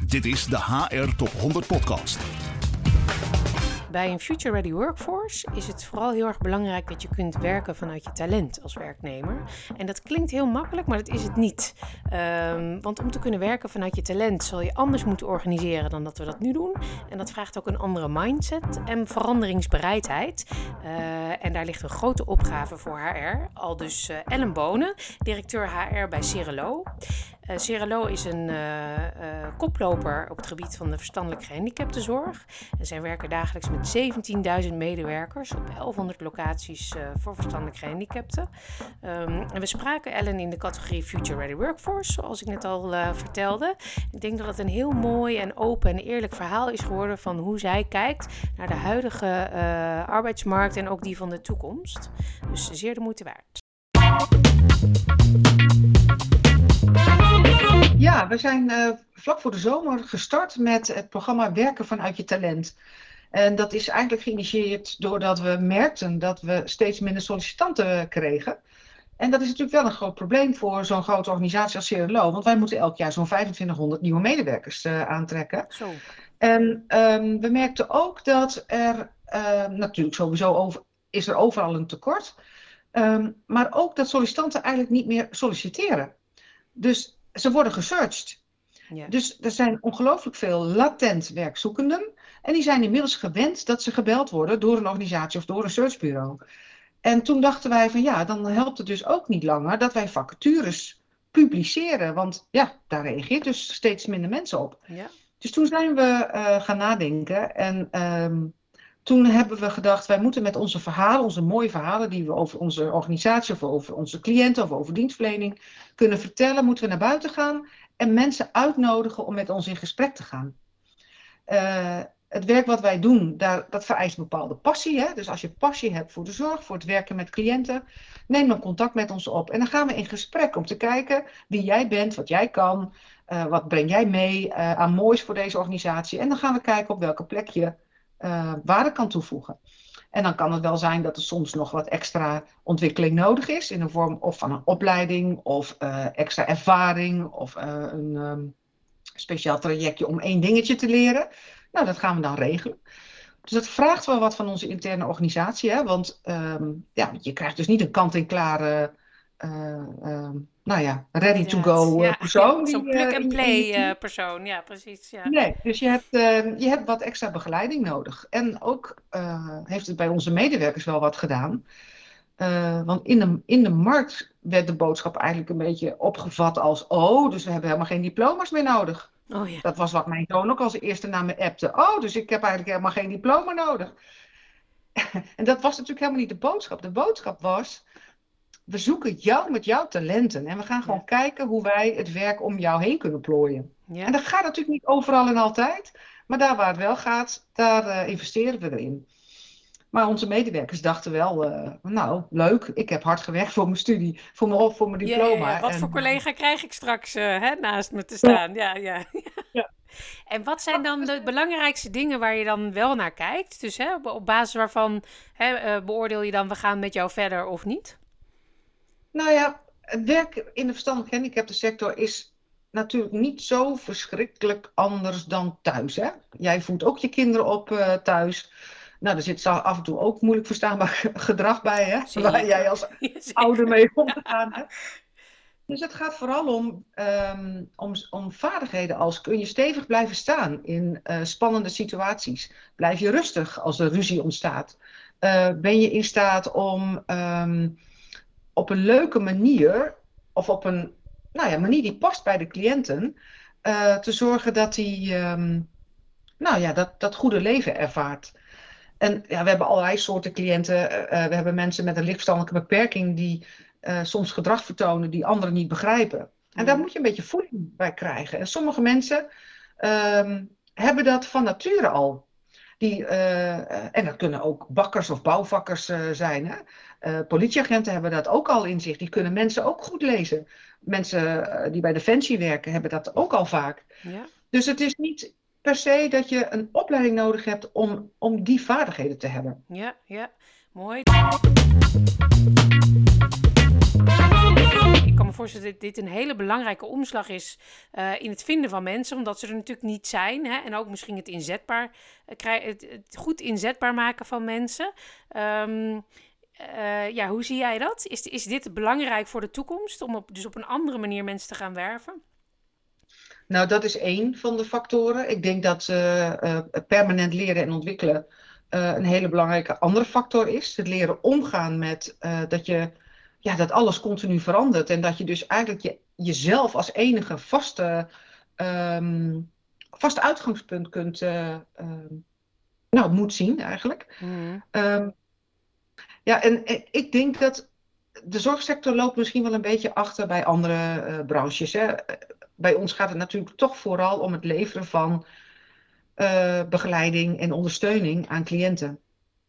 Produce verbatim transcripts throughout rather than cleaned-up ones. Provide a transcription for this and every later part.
Dit is de H R Top honderd podcast. Bij een Future Ready Workforce is het vooral heel erg belangrijk dat je kunt werken vanuit je talent als werknemer. En dat klinkt heel makkelijk, maar dat is het niet. Um, want om te kunnen werken vanuit je talent zal je anders moeten organiseren dan dat we dat nu doen. En dat vraagt ook een andere mindset en veranderingsbereidheid. Uh, en daar ligt een grote opgave voor H R. Al dus uh, Ellen Bonen, directeur H R bij Cerelo. Uh, Cerelo is een uh, uh, koploper op het gebied van de verstandelijk gehandicaptenzorg. En zij werken dagelijks met zeventienduizend medewerkers op elfhonderd locaties uh, voor verstandelijk gehandicapten. Um, en we spraken Ellen in de categorie Future Ready Workforce, zoals ik net al uh, vertelde. Ik denk dat het een heel mooi en open en eerlijk verhaal is geworden van hoe zij kijkt naar de huidige uh, arbeidsmarkt en ook die van de toekomst. Dus zeer de moeite waard. Ja, we zijn uh, vlak voor de zomer gestart met het programma Werken vanuit je talent. En dat is eigenlijk geïnitieerd doordat we merkten dat we steeds minder sollicitanten kregen. En dat is natuurlijk wel een groot probleem voor zo'n grote organisatie als Cerelo. Want wij moeten elk jaar zo'n vijfentwintighonderd nieuwe medewerkers uh, aantrekken. Zo. En um, we merkten ook dat er, uh, natuurlijk sowieso over, is er overal een tekort. Um, maar ook dat sollicitanten eigenlijk niet meer solliciteren. Dus ze worden gesearched. Ja. Dus er zijn ongelooflijk veel latent werkzoekenden. En die zijn inmiddels gewend dat ze gebeld worden door een organisatie of door een searchbureau. En toen dachten wij van ja, dan helpt het dus ook niet langer dat wij vacatures publiceren. Want ja, daar reageert dus steeds minder mensen op. Ja. Dus toen zijn we uh, gaan nadenken. En um, toen hebben we gedacht, wij moeten met onze verhalen, onze mooie verhalen die we over onze organisatie of over onze cliënten of over dienstverlening kunnen vertellen, moeten we naar buiten gaan en mensen uitnodigen om met ons in gesprek te gaan. Uh, het werk wat wij doen, daar, dat vereist een bepaalde passie. Hè? Dus als je passie hebt voor de zorg, voor het werken met cliënten, neem dan contact met ons op. En dan gaan we in gesprek om te kijken wie jij bent, wat jij kan, uh, wat breng jij mee uh, aan moois voor deze organisatie. En dan gaan we kijken op welke plek je uh, waarde kan toevoegen. En dan kan het wel zijn dat er soms nog wat extra ontwikkeling nodig is in de vorm of van een opleiding of uh, extra ervaring of uh, een um, speciaal trajectje om één dingetje te leren. Nou, dat gaan we dan regelen. Dus dat vraagt wel wat van onze interne organisatie, hè? Want um, ja, je krijgt dus niet een kant-en-klare, uh, uh, nou ja, ready-to-go ja, persoon. Ja, zo'n die, plug-and-play uh, uh, persoon, ja precies. Ja. Nee, dus je hebt, uh, je hebt wat extra begeleiding nodig. En ook uh, heeft het bij onze medewerkers wel wat gedaan. Uh, want in de, in de markt werd de boodschap eigenlijk een beetje opgevat als oh, dus we hebben helemaal geen diploma's meer nodig. Oh, ja. Dat was wat mijn zoon ook als eerste naar me appte. Oh, dus ik heb eigenlijk helemaal geen diploma nodig. En dat was natuurlijk helemaal niet de boodschap. De boodschap was, we zoeken jou met jouw talenten. En we gaan gewoon ja. kijken hoe wij het werk om jou heen kunnen plooien. Ja. En dat gaat natuurlijk niet overal en altijd. Maar daar waar het wel gaat, daar uh, investeren we erin. Maar onze medewerkers dachten wel, uh, nou leuk, ik heb hard gewerkt voor mijn studie, voor mijn, voor mijn diploma. Ja, ja, ja. Wat en, voor collega krijg ik straks uh, hè, naast me te staan. Ja, ja. Ja. En wat zijn dan de belangrijkste dingen waar je dan wel naar kijkt? Dus hè, op basis waarvan hè, uh, beoordeel je dan, we gaan met jou verder of niet? Nou ja, het werk in de verstandelijk gehandicaptensector is natuurlijk niet zo verschrikkelijk anders dan thuis. Hè? Jij voedt ook je kinderen op uh, thuis. Nou, er zit af en toe ook moeilijk verstaanbaar gedrag bij, hè? Zeker. Waar jij als ja, ouder mee om te gaan hebt. Dus het gaat vooral om, um, om, om vaardigheden als kun je stevig blijven staan in uh, spannende situaties. Blijf je rustig als er ruzie ontstaat. Uh, ben je in staat om um, op een leuke manier of op een nou ja, manier die past bij de cliënten uh, te zorgen dat hij um, nou ja, dat, dat goede leven ervaart. En ja, we hebben allerlei soorten cliënten. Uh, we hebben mensen met een lichtverstandelijke beperking die uh, soms gedrag vertonen die anderen niet begrijpen. En mm. daar moet je een beetje voeding bij krijgen. En sommige mensen um, hebben dat van nature al. Die, uh, en dat kunnen ook bakkers of bouwvakkers uh, zijn. Hè? Uh, politieagenten hebben dat ook al in zich. Die kunnen mensen ook goed lezen. Mensen uh, die bij Defensie werken hebben dat ook al vaak. Ja. Dus het is niet per se dat je een opleiding nodig hebt om, om die vaardigheden te hebben. Ja, ja, mooi. Ik kan me voorstellen dat dit een hele belangrijke omslag is uh, in het vinden van mensen, omdat ze er natuurlijk niet zijn. Hè? En ook misschien het inzetbaar, uh, krij- het, het goed inzetbaar maken van mensen. Um, uh, ja, hoe zie jij dat? Is, is dit belangrijk voor de toekomst, om op, dus op een andere manier mensen te gaan werven? Nou, dat is één van de factoren. Ik denk dat uh, uh, permanent leren en ontwikkelen uh, een hele belangrijke andere factor is. Het leren omgaan met uh, dat, je, ja, dat alles continu verandert. En dat je dus eigenlijk je, jezelf als enige vaste, um, vaste uitgangspunt kunt, uh, uh, nou, moet zien eigenlijk. Mm. Um, ja, en, en ik denk dat de zorgsector loopt misschien wel een beetje achter bij andere uh, branches. Hè. Bij ons gaat het natuurlijk toch vooral om het leveren van uh, begeleiding en ondersteuning aan cliënten.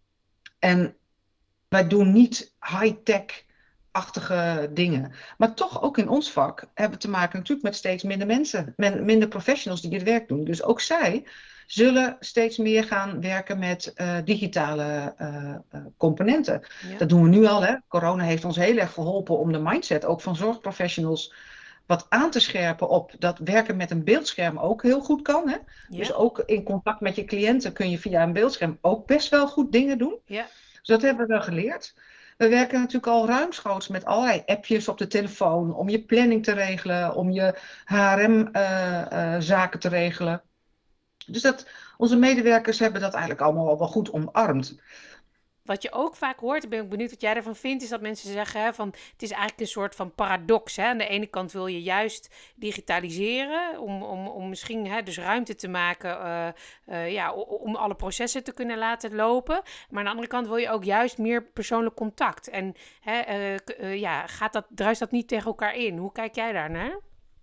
En wij doen niet high-tech-achtige dingen. Maar toch ook in ons vak hebben we te maken natuurlijk met steeds minder mensen. Men, minder professionals die het werk doen. Dus ook zij zullen steeds meer gaan werken met uh, digitale uh, uh, componenten. Ja. Dat doen we nu al. Hè. Corona heeft ons heel erg geholpen om de mindset ook van zorgprofessionals wat aan te scherpen op dat werken met een beeldscherm ook heel goed kan. Hè? Ja. Dus ook in contact met je cliënten kun je via een beeldscherm ook best wel goed dingen doen. Ja. Dus dat hebben we wel geleerd. We werken natuurlijk al ruimschoots met allerlei appjes op de telefoon om je planning te regelen, om je H R M-zaken uh, uh, te regelen. Dus dat, onze medewerkers hebben dat eigenlijk allemaal wel goed omarmd. Wat je ook vaak hoort, ik ben ook benieuwd wat jij ervan vindt, is dat mensen zeggen hè, van het is eigenlijk een soort van paradox. Hè? Aan de ene kant wil je juist digitaliseren om, om, om misschien hè, dus ruimte te maken uh, uh, ja, om alle processen te kunnen laten lopen. Maar aan de andere kant wil je ook juist meer persoonlijk contact. En hè, uh, uh, ja, gaat dat, druist dat niet tegen elkaar in? Hoe kijk jij daarnaar?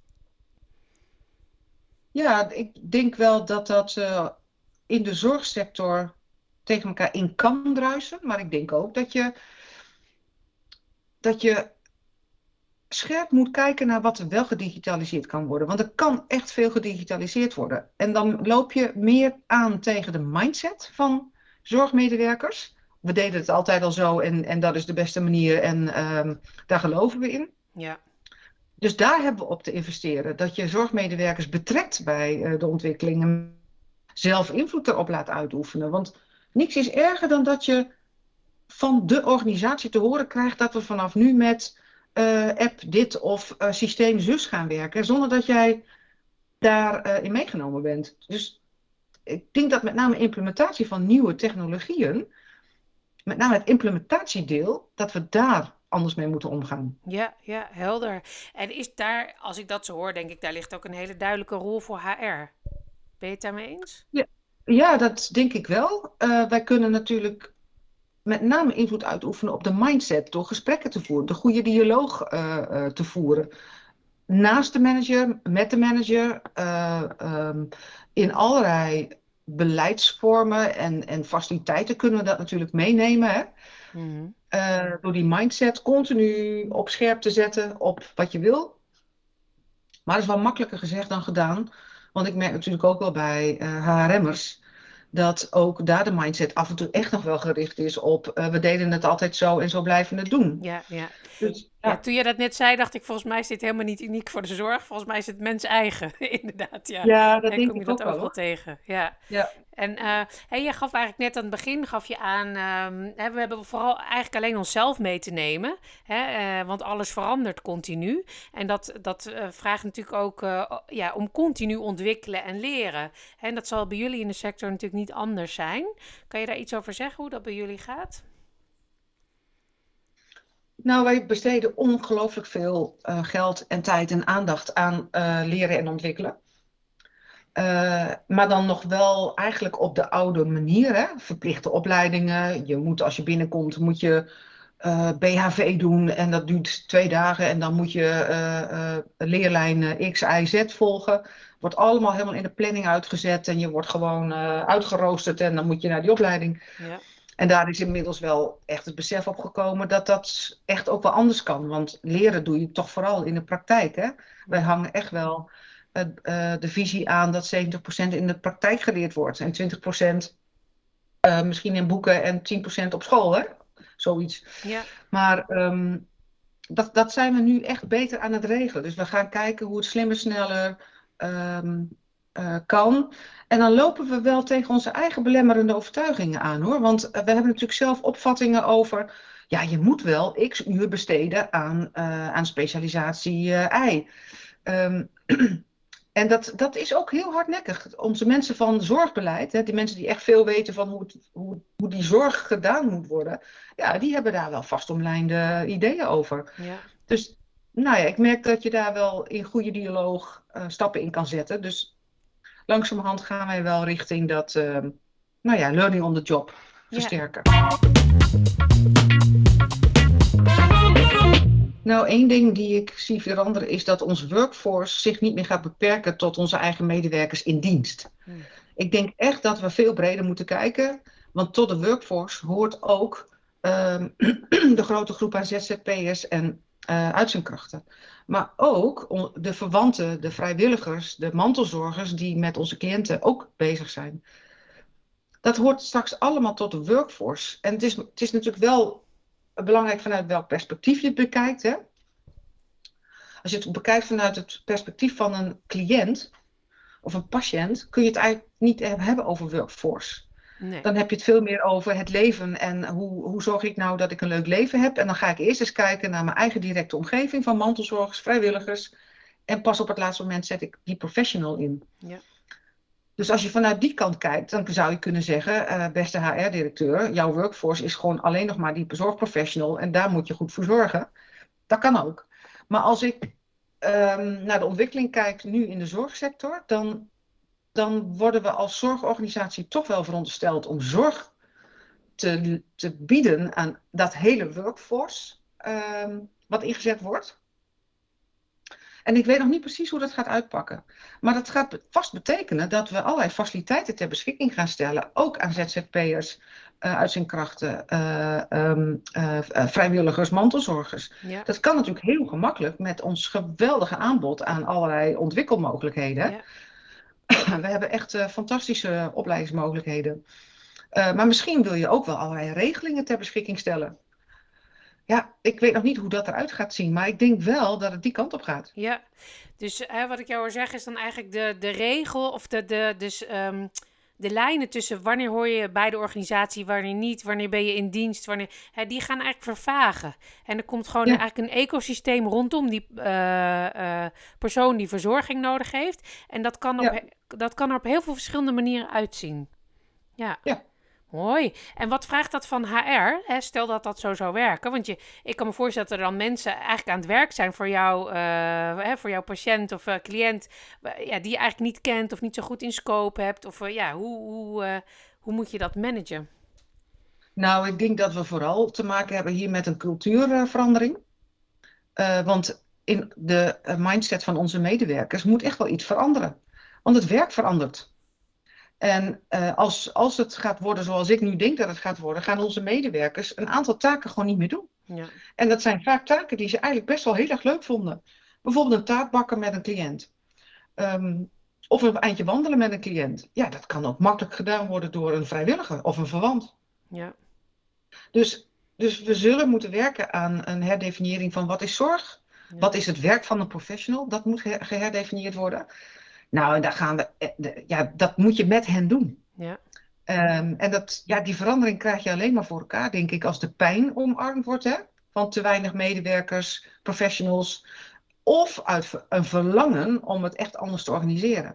Ja, ik denk wel dat dat uh, in de zorgsector tegen elkaar in kan druisen. Maar ik denk ook dat je, dat je scherp moet kijken naar wat er wel gedigitaliseerd kan worden. Want er kan echt veel gedigitaliseerd worden. En dan loop je meer aan tegen de mindset van zorgmedewerkers. We deden het altijd al zo en, en dat is de beste manier en um, daar geloven we in. Ja. Dus daar hebben we op te investeren. Dat je zorgmedewerkers betrekt bij uh, de ontwikkeling en zelf invloed erop laat uitoefenen. Want niks is erger dan dat je van de organisatie te horen krijgt dat we vanaf nu met uh, app dit of uh, systeem zus gaan werken. Zonder dat jij daarin uh, meegenomen bent. Dus ik denk dat met name implementatie van nieuwe technologieën, met name het implementatiedeel, dat we daar anders mee moeten omgaan. Ja, ja, helder. En is daar, als ik dat zo hoor, denk ik, daar ligt ook een hele duidelijke rol voor H R. Ben je het daarmee eens? Ja, ja dat denk ik wel. Uh, wij kunnen natuurlijk met name invloed uitoefenen op de mindset door gesprekken te voeren, de goede dialoog uh, uh, te voeren. Naast de manager, met de manager, uh, um, in allerlei beleidsvormen en, en faciliteiten kunnen we dat natuurlijk meenemen. Hè? Mm-hmm. Uh, door die mindset continu op scherp te zetten op wat je wil. Maar dat is wel makkelijker gezegd dan gedaan. Want ik merk natuurlijk ook wel bij uh, H R M'ers dat ook daar de mindset af en toe echt nog wel gericht is op uh, we deden het altijd zo en zo blijven we het doen. Ja, ja. Dus, ja. ja, toen je dat net zei, dacht ik volgens mij is dit helemaal niet uniek voor de zorg. Volgens mij is het mens eigen, inderdaad. Ja, ja dat en denk kom je ik dat ook wel. overal tegen. Ja. Ja. En uh, hey, je gaf eigenlijk net aan het begin gaf je aan, um, hè, we hebben vooral eigenlijk alleen onszelf mee te nemen, hè, uh, want alles verandert continu. En dat, dat uh, vraagt natuurlijk ook uh, ja, om continu ontwikkelen en leren. En dat zal bij jullie in de sector natuurlijk niet anders zijn. Kan je daar iets over zeggen, hoe dat bij jullie gaat? Nou, wij besteden ongelooflijk veel uh, geld en tijd en aandacht aan uh, leren en ontwikkelen. Uh, maar dan nog wel eigenlijk op de oude manier. Hè? Verplichte opleidingen. Je moet, als je binnenkomt, moet je uh, B H V doen. En dat duurt twee dagen. En dan moet je uh, uh, leerlijn X, Y, Z volgen. Wordt allemaal helemaal in de planning uitgezet. En je wordt gewoon uh, uitgeroosterd. En dan moet je naar die opleiding. Ja. En daar is inmiddels wel echt het besef op gekomen dat dat echt ook wel anders kan. Want leren doe je toch vooral in de praktijk. Hè? Wij hangen echt wel uh, uh, de visie aan dat zeventig procent in de praktijk geleerd wordt. En twintig procent uh, misschien in boeken en tien procent op school. Hè? Zoiets. Ja. Maar um, dat, dat zijn we nu echt beter aan het regelen. Dus we gaan kijken hoe het slimmer, sneller um, uh, kan. En dan lopen we wel tegen onze eigen belemmerende overtuigingen aan, hoor. Want uh, we hebben natuurlijk zelf opvattingen over, ja, je moet wel x uur besteden aan, uh, aan specialisatie uh, ei. Um, En dat, dat is ook heel hardnekkig. Onze mensen van zorgbeleid, hè, die mensen die echt veel weten van hoe, het, hoe, hoe die zorg gedaan moet worden, ja, die hebben daar wel vastomlijnde ideeën over. Ja. Dus nou ja, ik merk dat je daar wel in goede dialoog uh, stappen in kan zetten. Dus langzamerhand gaan wij wel richting dat, uh, nou ja, learning on the job versterken. Ja. Nou, één ding die ik zie veranderen is dat ons workforce zich niet meer gaat beperken tot onze eigen medewerkers in dienst. Hmm. Ik denk echt dat we veel breder moeten kijken, want tot de workforce hoort ook um, de grote groep aan Z Z P'ers en uh, uitzendkrachten. Maar ook de verwanten, de vrijwilligers, de mantelzorgers die met onze cliënten ook bezig zijn. Dat hoort straks allemaal tot de workforce. En het is, het is natuurlijk wel belangrijk vanuit welk perspectief je het bekijkt. Hè? Als je het bekijkt vanuit het perspectief van een cliënt of een patiënt, kun je het eigenlijk niet hebben over workforce. Nee. Dan heb je het veel meer over het leven en hoe, hoe zorg ik nou dat ik een leuk leven heb. En dan ga ik eerst eens kijken naar mijn eigen directe omgeving van mantelzorgers, vrijwilligers. En pas op het laatste moment zet ik die professional in. Ja. Dus als je vanuit die kant kijkt, dan zou je kunnen zeggen, uh, beste H R-directeur, jouw workforce is gewoon alleen nog maar die zorgprofessional en daar moet je goed voor zorgen. Dat kan ook. Maar als ik um, naar de ontwikkeling kijk nu in de zorgsector, dan, dan worden we als zorgorganisatie toch wel verondersteld om zorg te, te bieden aan dat hele workforce um, wat ingezet wordt. En ik weet nog niet precies hoe dat gaat uitpakken. Maar dat gaat vast betekenen dat we allerlei faciliteiten ter beschikking gaan stellen. Ook aan Z Z P'ers, uh, uitzendkrachten, uh, um, uh, uh, vrijwilligers, mantelzorgers. Ja. Dat kan natuurlijk heel gemakkelijk met ons geweldige aanbod aan allerlei ontwikkelmogelijkheden. Ja. We hebben echt uh, fantastische opleidingsmogelijkheden. Uh, maar misschien wil je ook wel allerlei regelingen ter beschikking stellen. Ja, ik weet nog niet hoe dat eruit gaat zien, maar ik denk wel dat het die kant op gaat. Ja, dus hè, wat ik jou hoor zeggen is dan eigenlijk de, de regel of de, de, dus, um, de lijnen tussen wanneer hoor je bij de organisatie, wanneer niet, wanneer ben je in dienst, wanneer, hè, die gaan eigenlijk vervagen. En er komt gewoon ja. eigenlijk een ecosysteem rondom die uh, uh, persoon die verzorging nodig heeft. En dat kan, op, ja. dat kan er op heel veel verschillende manieren uitzien. Ja. Ja. Mooi. En wat vraagt dat van H R? Hè? Stel dat dat zo zou werken. Want je, ik kan me voorstellen dat er dan mensen eigenlijk aan het werk zijn voor, jou, uh, hè, voor jouw patiënt of uh, cliënt. Uh, ja, die je eigenlijk niet kent of niet zo goed in scope hebt. Of uh, ja, hoe, hoe, uh, hoe moet je dat managen? Nou, ik denk dat we vooral te maken hebben hier met een cultuurverandering. Uh, want in de uh, mindset van onze medewerkers moet echt wel iets veranderen. Want het werk verandert. En uh, als, als het gaat worden zoals ik nu denk dat het gaat worden, gaan onze medewerkers een aantal taken gewoon niet meer doen. Ja. En dat zijn vaak taken die ze eigenlijk best wel heel erg leuk vonden. Bijvoorbeeld een taart bakken met een cliënt. Um, of een eindje wandelen met een cliënt. Ja, dat kan ook makkelijk gedaan worden door een vrijwilliger of een verwant. Ja. Dus, dus we zullen moeten werken aan een herdefiniëring van wat is zorg? Ja. Wat is het werk van een professional? Dat moet geherdefinieerd worden. Nou, en daar gaan we, ja, dat moet je met hen doen. Ja. Um, en dat, ja, die verandering krijg je alleen maar voor elkaar, denk ik, als de pijn omarmd wordt, hè? Van te weinig medewerkers, professionals, of uit een verlangen om het echt anders te organiseren.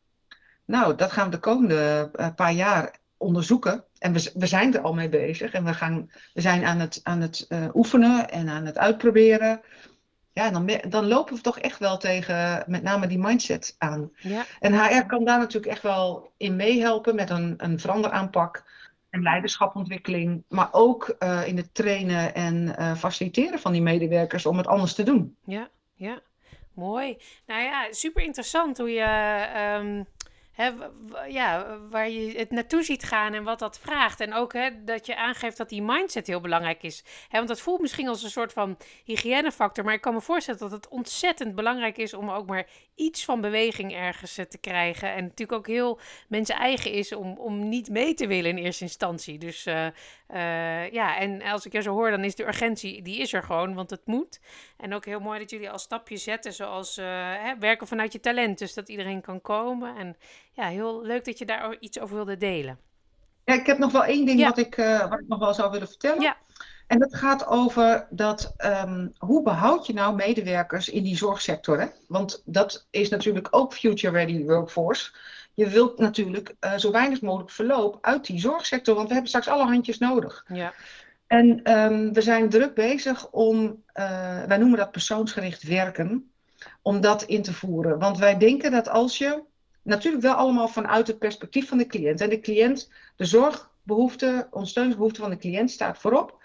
Nou, dat gaan we de komende uh, paar jaar onderzoeken. En we, we zijn er al mee bezig. En we, gaan, we zijn aan het, aan het uh, oefenen en aan het uitproberen. Ja, dan, dan lopen we toch echt wel tegen met name die mindset aan. Ja. En H R kan daar natuurlijk echt wel in meehelpen met een, een veranderaanpak en leiderschapontwikkeling. Maar ook uh, in het trainen en uh, faciliteren van die medewerkers om het anders te doen. Ja, ja. Mooi. Nou ja, super interessant hoe je um, hè, w- w- ja, waar je het naartoe ziet gaan en wat dat vraagt. En ook hè, dat je aangeeft dat die mindset heel belangrijk is. Hè, want dat voelt misschien als een soort van hygiënefactor. Maar ik kan me voorstellen dat het ontzettend belangrijk is om ook maar iets van beweging ergens eh, te krijgen. En natuurlijk ook heel mensen eigen is om, om niet mee te willen in eerste instantie. Dus eh, eh, ja, en als ik jou zo hoor, dan is de urgentie, die is er gewoon, want het moet. En ook heel mooi dat jullie al stapjes zetten, zoals eh, hè, werken vanuit je talent. Dus dat iedereen kan komen. En ja, heel leuk dat je daar o- iets over wilde delen. Ja, ik heb nog wel één ding Ja, wat ik, eh, wat ik nog wel zou willen vertellen. ja, En dat gaat over dat, ehm, hoe behoud je nou medewerkers in die zorgsector? Hè? Want dat is natuurlijk ook future ready workforce. Je wilt natuurlijk eh, zo weinig mogelijk verloop uit die zorgsector, want we hebben straks alle handjes nodig. ja, En ehm, we zijn druk bezig om, eh, wij noemen dat persoonsgericht werken, om dat in te voeren. Want wij denken dat als je, natuurlijk wel allemaal vanuit het perspectief van de cliënt. En de cliënt, de zorgbehoefte, ondersteuningsbehoefte van de cliënt staat voorop.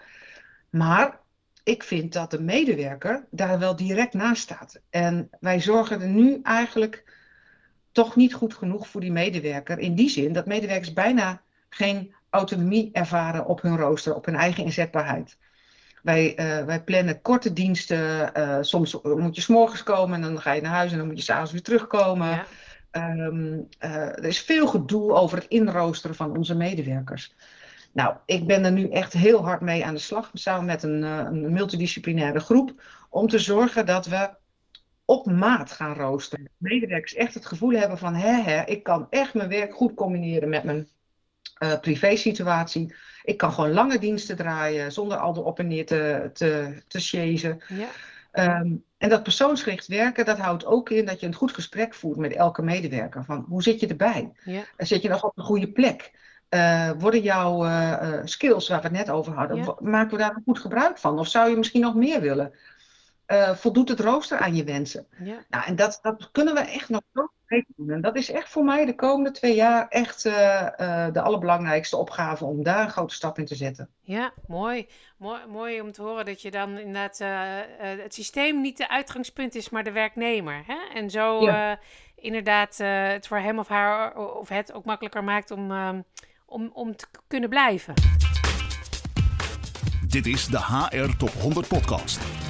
Maar ik vind dat de medewerker daar wel direct naast staat. En wij zorgen er nu eigenlijk toch niet goed genoeg voor die medewerker. In die zin dat medewerkers bijna geen autonomie ervaren op hun rooster, op hun eigen inzetbaarheid. Wij, uh, wij plannen korte diensten. Uh, soms moet je 's morgens komen en dan ga je naar huis en dan moet je 's avonds weer terugkomen. ja, Um, uh, er is veel gedoe over het inroosteren van onze medewerkers. Nou, ik ben er nu echt heel hard mee aan de slag, samen met een, uh, een multidisciplinaire groep, om te zorgen dat we op maat gaan roosteren. Medewerkers echt het gevoel hebben van, hè, hè, ik kan echt mijn werk goed combineren met mijn uh, privésituatie. Ik kan gewoon lange diensten draaien, zonder al de op en neer te, te, te chasen. ja, Um, en dat persoonsgericht werken, dat houdt ook in dat je een goed gesprek voert met elke medewerker. Van, hoe zit je erbij? ja, Zit je nog op een goede plek? Uh, worden jouw uh, uh, skills, waar we het net over hadden, ja, maken we daar een goed gebruik van? Of zou je misschien nog meer willen? Uh, voldoet het rooster aan je wensen? ja. Nou, en dat, dat kunnen we echt nog zo beter doen. En dat is echt voor mij de komende twee jaar echt uh, uh, de allerbelangrijkste opgave om daar een grote stap in te zetten. Ja, mooi. mooi. Mooi om te horen dat je dan inderdaad uh, uh, het systeem niet de uitgangspunt is, maar de werknemer. Hè? En zo Ja. uh, inderdaad uh, het voor hem of haar of het ook makkelijker maakt om, uh, om, om te k- kunnen blijven. Dit is de H R Top honderd podcast.